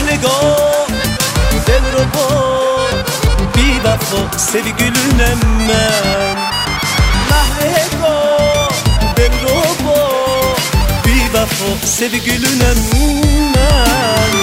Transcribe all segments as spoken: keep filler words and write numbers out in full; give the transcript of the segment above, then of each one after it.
Mahligo del robo bir vafo sevgilinem ben. Mahligo del robo bir vafo sevgilinem ben.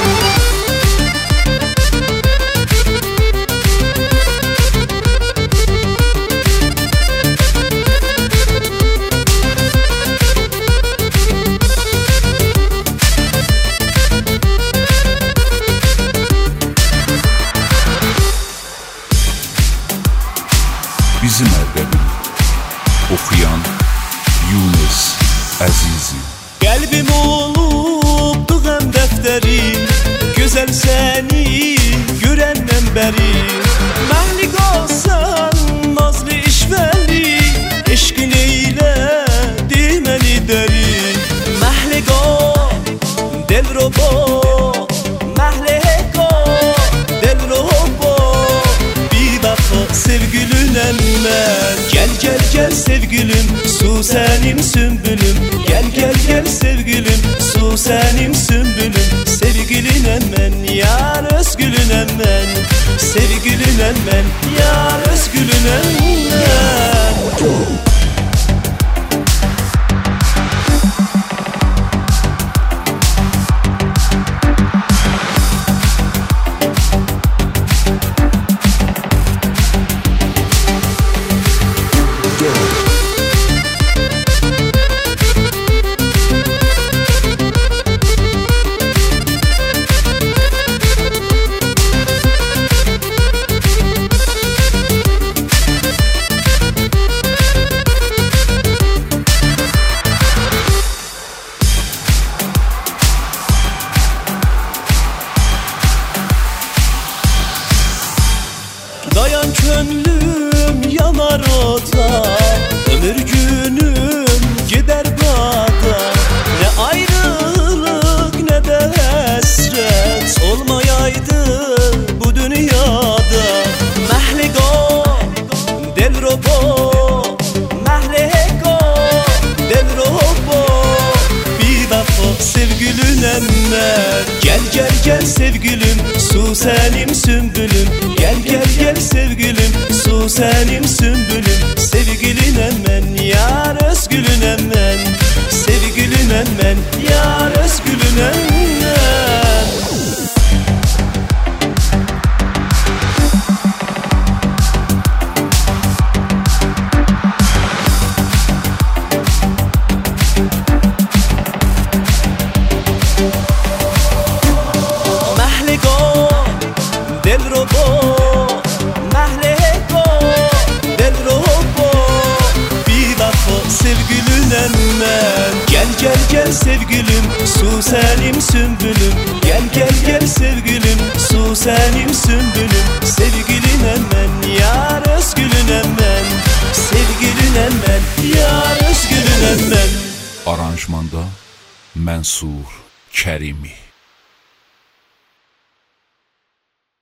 Bizim evde okuyan Yunus Əzizi. Kalbim olubdu hem defteri, güzel seni görenden beri. Mahligo sen nazlı işveli, eşkin eyledi meni deri. Mahligo del robo, Mahligo del robo bir vafo sevgilinem ben. Gel gel gel sevgilim, su senim sümbülüm. Gel gel gel sevgilim, su senim sümbülüm. Sevgilinem ben, yar özgülünem ben. Sevgilinem ben, yar özgülünem ben. Dayan könlüm yanar ota, ömür günüm gider bada. Ne ayrılık ne de hasret olmayaydı bu dünyada. Mahligo del robo, Mahligo del robo bir vafo sevgilinem ben. Gel gel gel sevgilim, su senim sümbülüm. Gel gel gel sevgilim, su senim sümbülüm. Sevgilinem ben, yar özgülünem ben. Sevgilinem ben, yar özgülünem ben. Mahligo del robo, Mahligo del robo bir vafo sevgilinem ben. Gel gel gel sevgilim, su senim sümbülüm. Gel gel gel sevgilim, su senim sümbülüm. Sevgilinem ben, yar özgülünem ben. Sevgilinem ben, yar özgülünem ben. Aranjmanda Mənsur Kərimi.